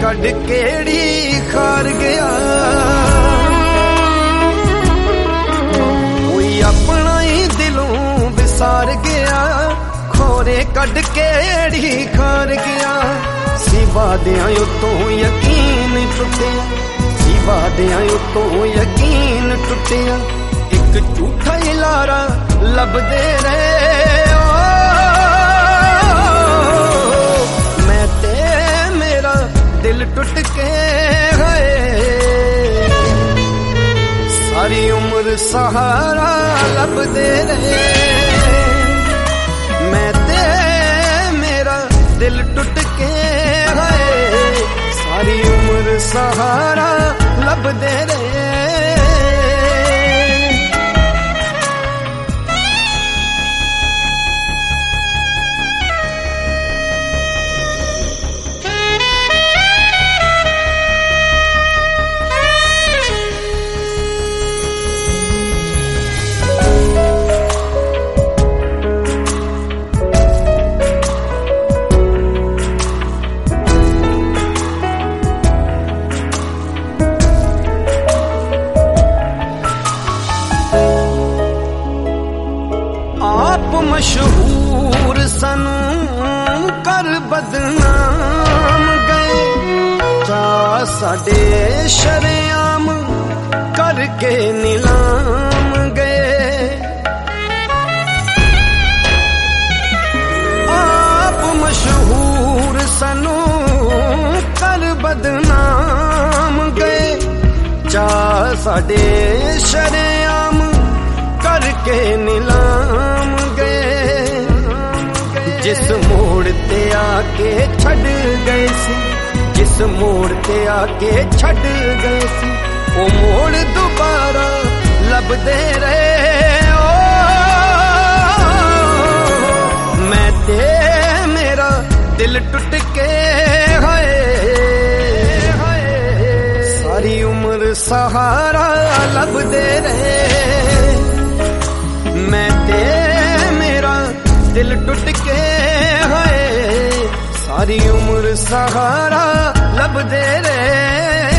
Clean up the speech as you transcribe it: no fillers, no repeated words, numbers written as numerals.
कड केड़ी खार गया, कोई अपना ही दिलों विसार गया, खोरे कड केड़ी खार गया। सिवा दियां उतों यकीन टुटिया, सिवा दियां उतों यकीन टुटिया, एक झूठा ही लारा लभदे रहे। मैं ते मेरा दिल टुट के गए, सारी उम्र सहारा लभदे रहे। मैं ते मेरा दिल टुट के गए, सारी उम्र सहारा लभदे रहे। मशहूर सनू कर बदनाम गए, चा साडे शरेआम करके नीलाम गए। आप मशहूर सनू कर बदनाम गए, चा साडे शरेआम करके नीलाम गए। जिस मोड़ ते आके छड़ गए सी, जिस मोड़ ते आके छड़ गए सी, ओ मोड़ दोबारा लभदे रहे। ओ मैं ते मेरा दिल टुट के गए, सारी उम्र सहारा लभदे रहे। मैं ते मेरा दिल टुट के गए, सारी उम्र सहारा लभदे रहे।